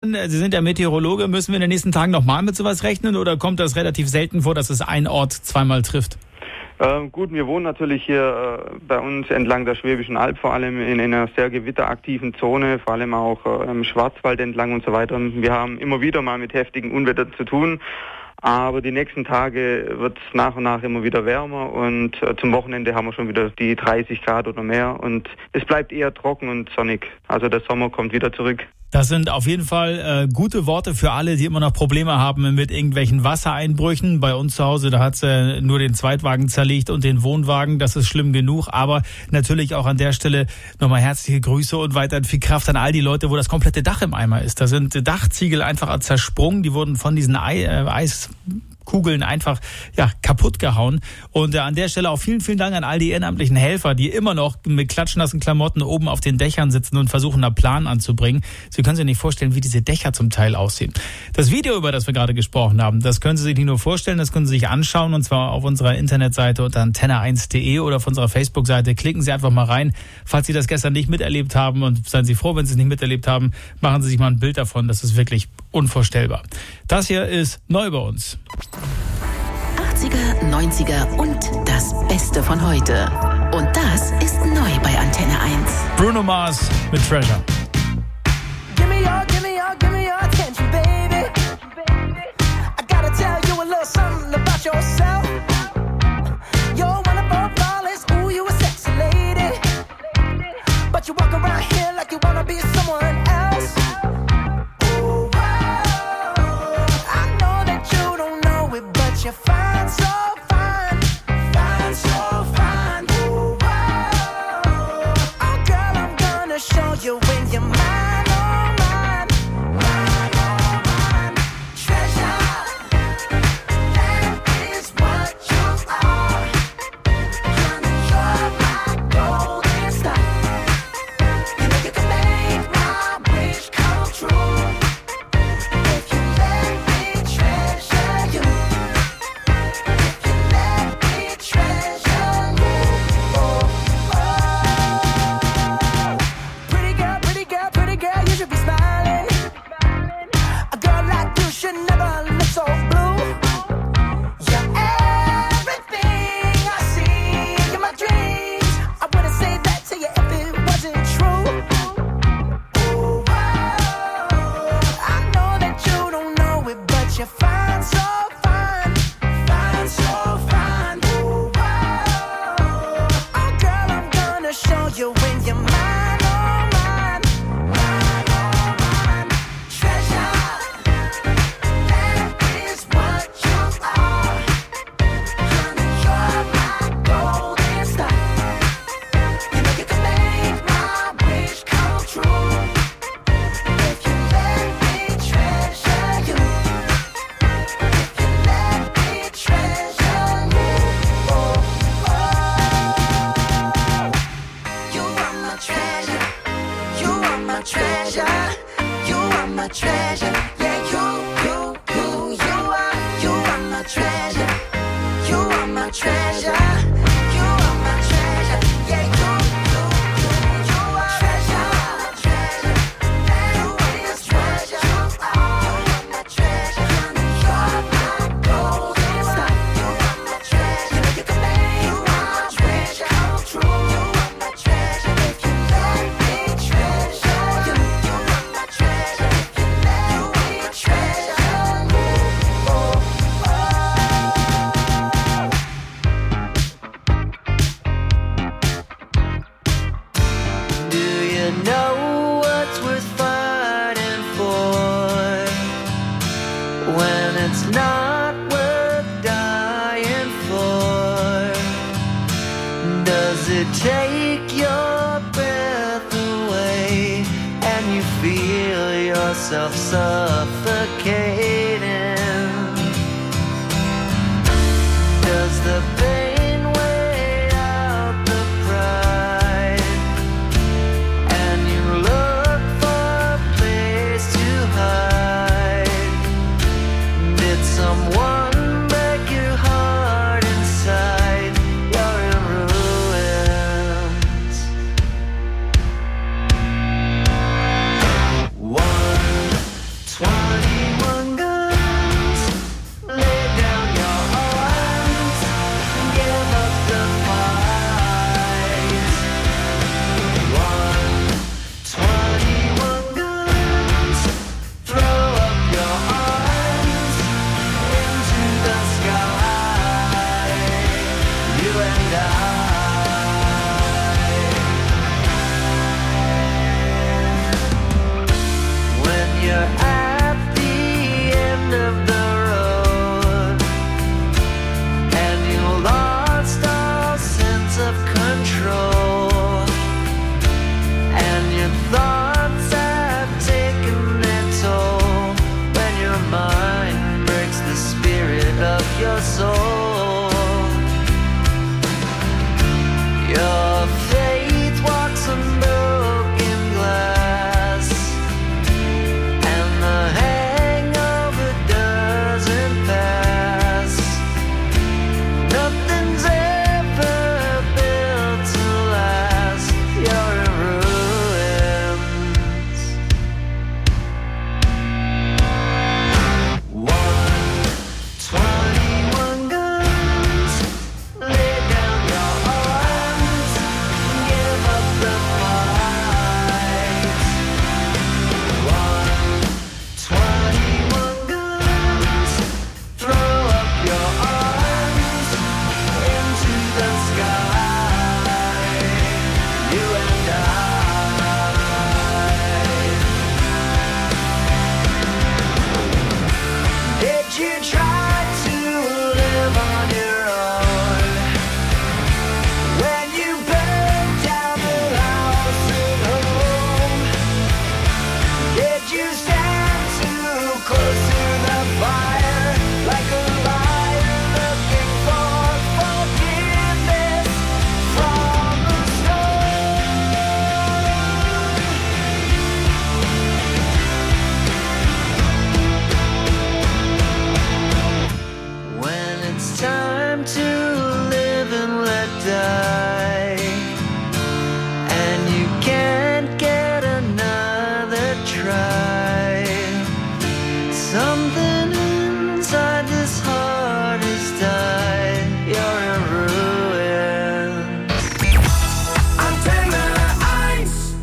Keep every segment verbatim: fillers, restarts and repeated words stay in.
Sie sind ja Meteorologe. Müssen wir in den nächsten Tagen nochmal mit sowas rechnen oder kommt das relativ selten vor, dass es ein Ort zweimal trifft? Ähm, gut, wir wohnen natürlich hier äh, bei uns entlang der Schwäbischen Alb, vor allem in einer sehr gewitteraktiven Zone, vor allem auch äh, im Schwarzwald entlang und so weiter. Wir haben immer wieder mal mit heftigen Unwettern zu tun. Aber die nächsten Tage wird es nach und nach immer wieder wärmer und äh, zum Wochenende haben wir schon wieder die dreißig Grad oder mehr und es bleibt eher trocken und sonnig. Also der Sommer kommt wieder zurück. Das sind auf jeden Fall äh, gute Worte für alle, die immer noch Probleme haben mit irgendwelchen Wassereinbrüchen. Bei uns zu Hause, da hat's äh, nur den Zweitwagen zerlegt und den Wohnwagen. Das ist schlimm genug. Aber natürlich auch an der Stelle nochmal herzliche Grüße und weiterhin viel Kraft an all die Leute, wo das komplette Dach im Eimer ist. Da sind Dachziegel einfach zersprungen. Die wurden von diesen Ei, äh, Eis... Kugeln einfach ja kaputt gehauen. Und äh, an der Stelle auch vielen, vielen Dank an all die ehrenamtlichen Helfer, die immer noch mit klatschnassen Klamotten oben auf den Dächern sitzen und versuchen, einen Plan anzubringen. Sie können sich nicht vorstellen, wie diese Dächer zum Teil aussehen. Das Video, über das wir gerade gesprochen haben, das können Sie sich nicht nur vorstellen, das können Sie sich anschauen, und zwar auf unserer Internetseite unter antenne eins punkt de oder auf unserer Facebook-Seite. Klicken Sie einfach mal rein, falls Sie das gestern nicht miterlebt haben, und seien Sie froh, wenn Sie es nicht miterlebt haben, machen Sie sich mal ein Bild davon. Das ist wirklich unvorstellbar. Das hier ist neu bei uns. achtziger, neunziger und das Beste von heute. Und das ist neu bei Antenne eins. Bruno Mars mit Treasure. Give me your, give me your, give me your attention, baby. I gotta tell you a little something about yourself. You're one of our flawless, ooh, you a sexy lady. But you walk around here like you wanna be someone else. Ooh, wow. I know that you don't know it, but you're fine, so fine, fine, so fine. Ooh, wow. Oh, girl, I'm gonna show you when you're mine, oh, mine, mine, oh, mine. Treasure, that is what you are. Honey, you're my golden star. You know you can make my wish come true. If you let me treasure you. If you let me treasure you. Oh, oh. Pretty girl, pretty girl, pretty girl, you should be smiling. A girl like you should never look so blue. You're everything I see in my dreams. I wouldn't say that to you if it wasn't true. Ooh, wow. I know that you don't know it, but you're fine, so fine, fine, so fine. Ooh, wow. Oh, girl, I'm gonna show you when you're mine, oh, mine, mine, oh, mine. Treasure, that is what you are. Honey, you're my golden star. You know you can make my wish come true. If you let me treasure you. If you let me treasure you. Oh, oh. You are my treasure. You are my treasure. You are my treasure. Yeah, you, you, you, you are. You are my treasure. You are my treasure. You are my treasure. Yeah, you, you, you, you are. Treasure, treasure. You are my treasure. You are my treasure. Honey, you're my golden star. You are my treasure. You know you can make my wish come true. You are my treasure. If you let me treasure you. You are my treasure. If you let me treasure you. Oh, Do you know what's worth fighting for when it's not worth dying for? Does it take your breath away and you feel yourself suffocating? Does the pain weigh out the pride? And you look for a place to hide. Did someone break your heart inside? You're in ruins. One Something inside this heart has died. You're in ruins. Antenne eins.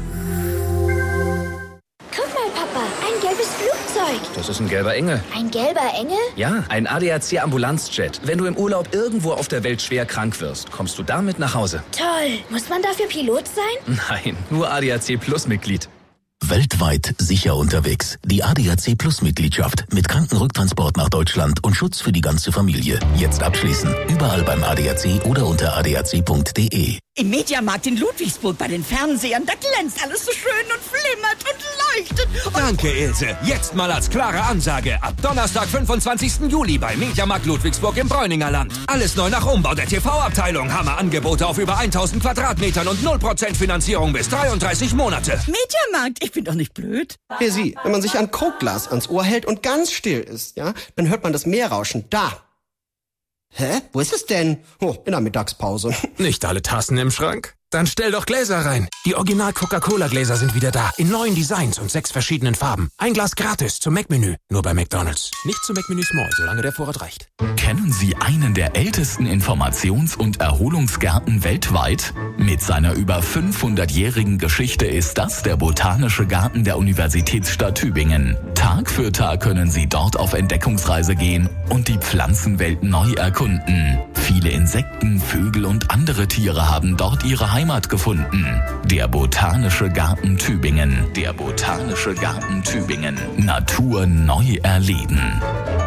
Guck mal, Papa, ein gelbes Flugzeug. Das ist ein gelber Engel. Ein gelber Engel? Ja, ein A D A C-Ambulanzjet. Wenn du im Urlaub irgendwo auf der Welt schwer krank wirst, kommst du damit nach Hause. Toll. Muss man dafür Pilot sein? Nein, nur A D A C Plus Mitglied. Weltweit sicher unterwegs. Die A D A C Plus Mitgliedschaft mit Krankenrücktransport nach Deutschland und Schutz für die ganze Familie. Jetzt abschließen. Überall beim A D A C oder unter a d a c punkt d e. Im Mediamarkt in Ludwigsburg bei den Fernsehern, da glänzt alles so schön und flimmert und leuchtet. Und Danke, Ilse. Jetzt mal als klare Ansage. Ab Donnerstag, fünfundzwanzigsten Juli bei Mediamarkt Ludwigsburg im Bräuninger Land. Alles neu nach Umbau der T V-Abteilung. Hammerangebote auf über tausend Quadratmetern und null Prozent Finanzierung bis dreiunddreißig Monate. Mediamarkt, ich bin doch nicht blöd. Hier Sie, wenn man sich ein Kokglas ans Ohr hält und ganz still ist, ja, dann hört man das Meerrauschen da. Hä? Wo ist es denn? Oh, in der Mittagspause. Nicht alle Tassen im Schrank? Dann stell doch Gläser rein. Die Original Coca-Cola-Gläser sind wieder da. In neuen Designs und sechs verschiedenen Farben. Ein Glas gratis zum Mac-Menü. Nur bei McDonald's. Nicht zum Mac-Menü Small, solange der Vorrat reicht. Kennen Sie einen der ältesten Informations- und Erholungsgärten weltweit? Mit seiner über fünfhundertjährigen Geschichte ist das der Botanische Garten der Universitätsstadt Tübingen. Tag für Tag können Sie dort auf Entdeckungsreise gehen und die Pflanzenwelt neu erkunden. Viele Insekten, Vögel und andere Tiere haben dort ihre Heimat gefunden. Der Botanische Garten Tübingen. Der Botanische Garten Tübingen. Natur neu erleben.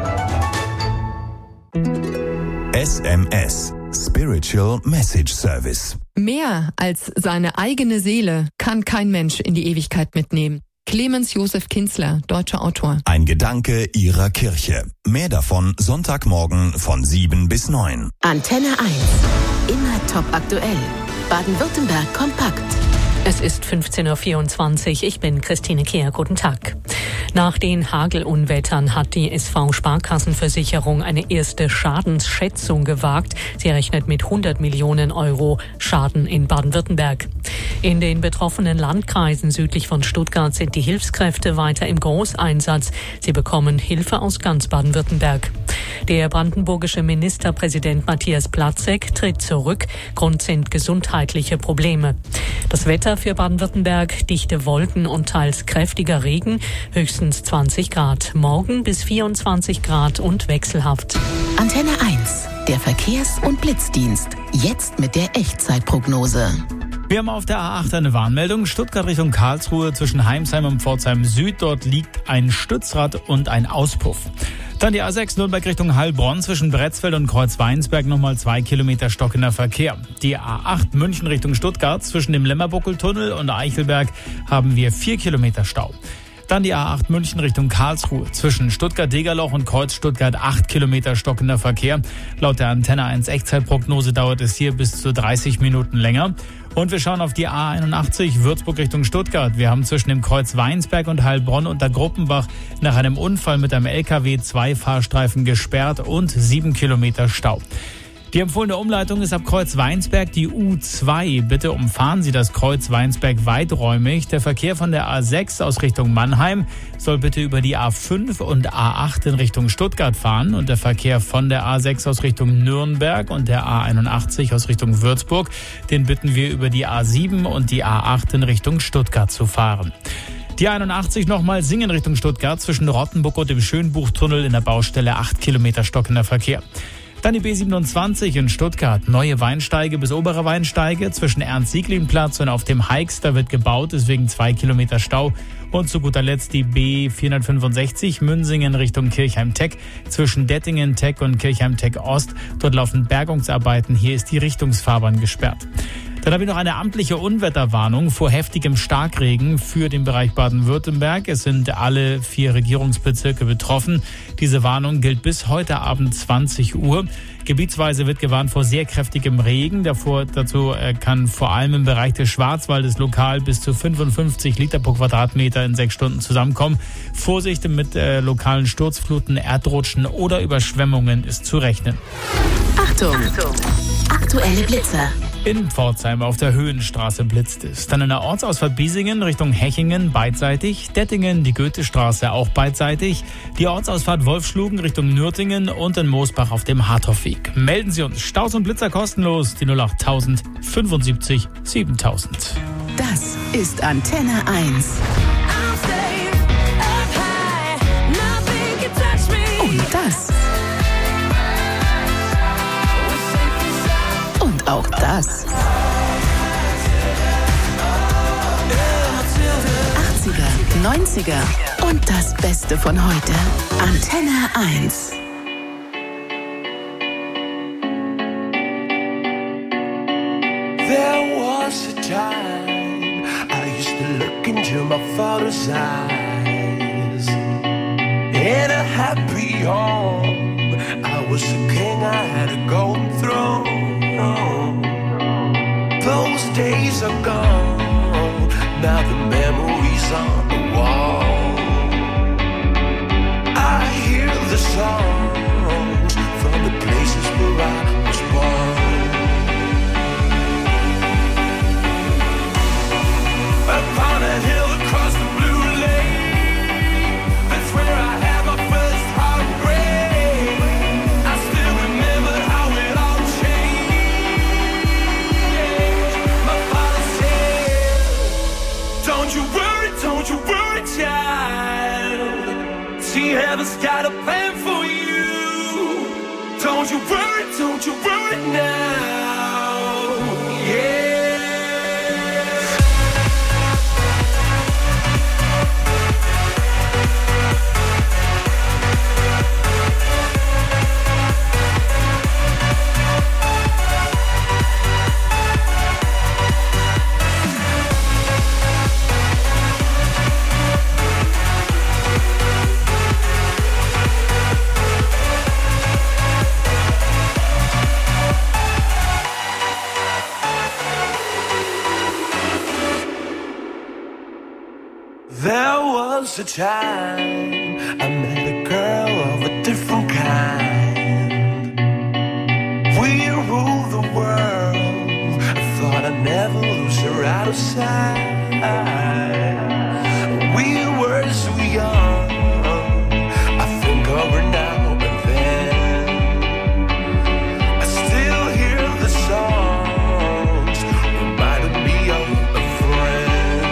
S M S. Spiritual Message Service. Mehr als seine eigene Seele kann kein Mensch in die Ewigkeit mitnehmen. Clemens Josef Kinzler, deutscher Autor. Ein Gedanke Ihrer Kirche. Mehr davon Sonntagmorgen von sieben bis neun. Antenne eins. Immer top aktuell. Baden-Württemberg kompakt. Es ist fünfzehn Uhr vierundzwanzig. Ich bin Christine Kehr. Guten Tag. Nach den Hagelunwettern hat die S V Sparkassenversicherung eine erste Schadensschätzung gewagt. Sie rechnet mit hundert Millionen Euro Schaden in Baden-Württemberg. In den betroffenen Landkreisen südlich von Stuttgart sind die Hilfskräfte weiter im Großeinsatz. Sie bekommen Hilfe aus ganz Baden-Württemberg. Der brandenburgische Ministerpräsident Matthias Platzek tritt zurück. Grund sind gesundheitliche Probleme. Das Wetter für Baden-Württemberg: dichte Wolken und teils kräftiger Regen, höchstens zwanzig Grad. Morgen bis vierundzwanzig Grad und wechselhaft. Antenne eins, der Verkehrs- und Blitzdienst. Jetzt mit der Echtzeitprognose. Wir haben auf der A acht eine Warnmeldung. Stuttgart Richtung Karlsruhe zwischen Heimsheim und Pforzheim Süd. Dort liegt ein Stützrad und ein Auspuff. Dann die A sechs Nürnberg Richtung Heilbronn zwischen Bretzfeld und Kreuzweinsberg nochmal zwei Kilometer stockender Verkehr. Die A acht München Richtung Stuttgart zwischen dem Lemmerbuckeltunnel und Eichelberg haben wir vier Kilometer Stau. Dann die A acht München Richtung Karlsruhe. Zwischen Stuttgart-Degerloch und Kreuz Stuttgart acht Kilometer stockender Verkehr. Laut der Antenne eins Echtzeitprognose dauert es hier bis zu dreißig Minuten länger. Und wir schauen auf die A einundachtzig Würzburg Richtung Stuttgart. Wir haben zwischen dem Kreuz Weinsberg und Heilbronn unter Gruppenbach nach einem Unfall mit einem L K W zwei Fahrstreifen gesperrt und sieben Kilometer Stau. Die empfohlene Umleitung ist ab Kreuz Weinsberg die U zwei. Bitte umfahren Sie das Kreuz Weinsberg weiträumig. Der Verkehr von der A sechs aus Richtung Mannheim soll bitte über die A fünf und A acht in Richtung Stuttgart fahren. Und der Verkehr von der A sechs aus Richtung Nürnberg und der A einundachtzig aus Richtung Würzburg, den bitten wir über die A sieben und die A acht in Richtung Stuttgart zu fahren. Die einundachtzig nochmal Singen Richtung Stuttgart zwischen Rottenburg und dem Schönbuchtunnel in der Baustelle acht Kilometer stockender Verkehr. Dann die B siebenundzwanzig in Stuttgart, neue Weinsteige bis obere Weinsteige zwischen Ernst-Sieglin-Platz und auf dem Heix, da wird gebaut, deswegen zwei Kilometer Stau. Und zu guter Letzt die B vierhundertfünfundsechzig Münsingen Richtung Kirchheim-Teck zwischen Dettingen-Teck und Kirchheim-Teck Ost. Dort laufen Bergungsarbeiten, hier ist die Richtungsfahrbahn gesperrt. Dann habe ich noch eine amtliche Unwetterwarnung vor heftigem Starkregen für den Bereich Baden-Württemberg. Es sind alle vier Regierungsbezirke betroffen. Diese Warnung gilt bis heute Abend zwanzig Uhr. Gebietsweise wird gewarnt vor sehr kräftigem Regen. Davor, dazu kann vor allem im Bereich des Schwarzwaldes lokal bis zu fünfundfünfzig Liter pro Quadratmeter in sechs Stunden zusammenkommen. Vorsicht mit äh, lokalen Sturzfluten, Erdrutschen oder Überschwemmungen ist zu rechnen. Achtung! Achtung. Aktuelle Blitzer. In Pforzheim auf der Höhenstraße blitzt es. Dann in der Ortsausfahrt Biesingen Richtung Hechingen beidseitig. Dettingen die Goethestraße auch beidseitig. Die Ortsausfahrt Wolfschlugen Richtung Nürtingen und in Moosbach auf dem Harthoffweg. Melden Sie uns. Staus und Blitzer kostenlos. Die null acht tausend fünfundsiebzig siebentausend. Das ist Antenne eins. Und das. Und auch das. achtziger, neunziger und das Beste von heute. Antenne eins. There was a time I used to look into my father's eyes. In a happy home, I was a king, I had a golden throne. Those days are gone, now the memories on the wall. I hear the songs from the places where I was born. Upon a hill across the blue lake, that's where I had my first heartbreak. I still remember how it all changed. My father said, don't you worry, don't you worry, child. See, heaven's got a plan for you. Don't you worry, don't you worry now. Yeah. There was a time I met a girl of a different kind. We ruled the world. I thought I'd never lose her out of sight. We were so young. I think of her now and then. I still hear the songs reminding me of a friend.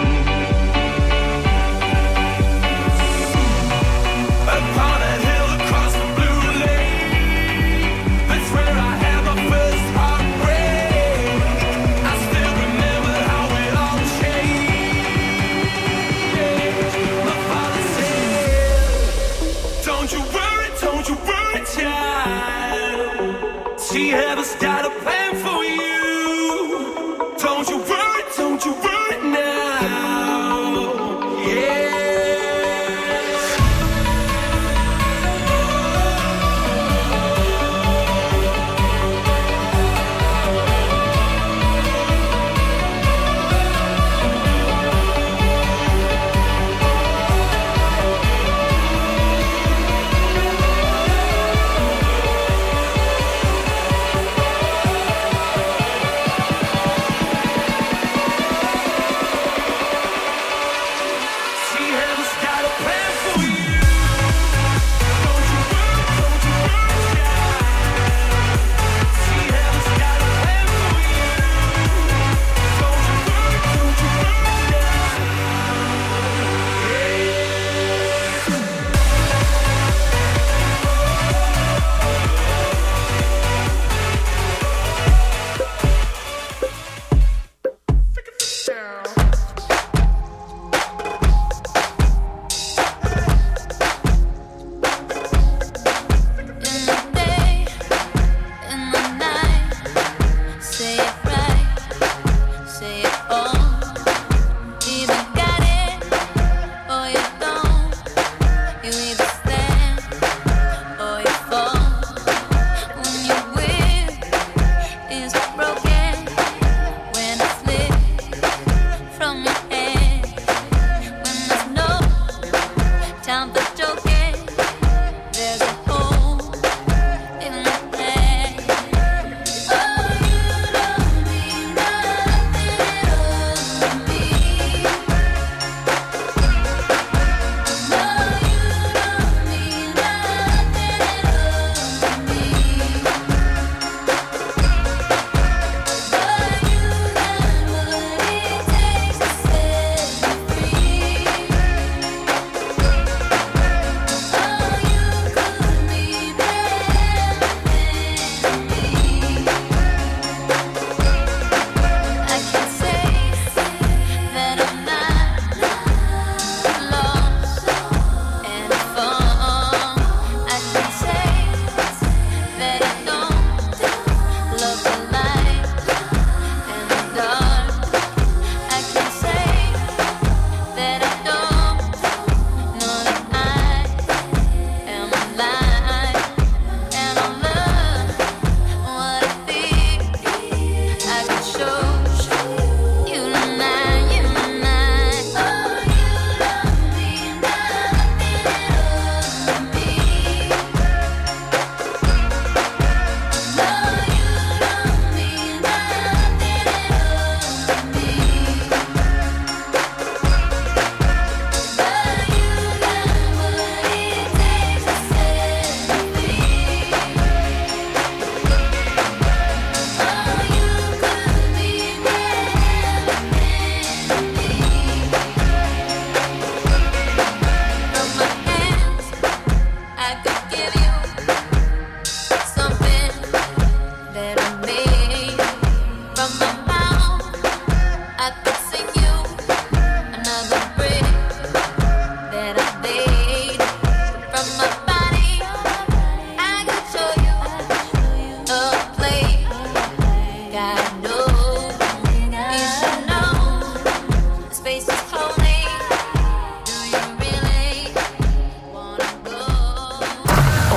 Upon a hill across the blue lake, that's where I had my first heartbreak. I still remember how it all changed. My father said, don't you worry, don't you worry, child. See, heaven's got a plan for you. Don't you worry, don't you worry now. Yeah.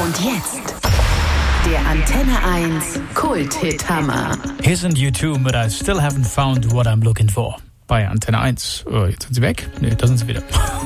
Und jetzt der Antenne eins Kult-Hit-Hammer. Hier sind U two mit I Still Haven't Found What I'm Looking For. Bei Antenne eins. Oh, jetzt sind sie weg? Nee, da sind sie wieder.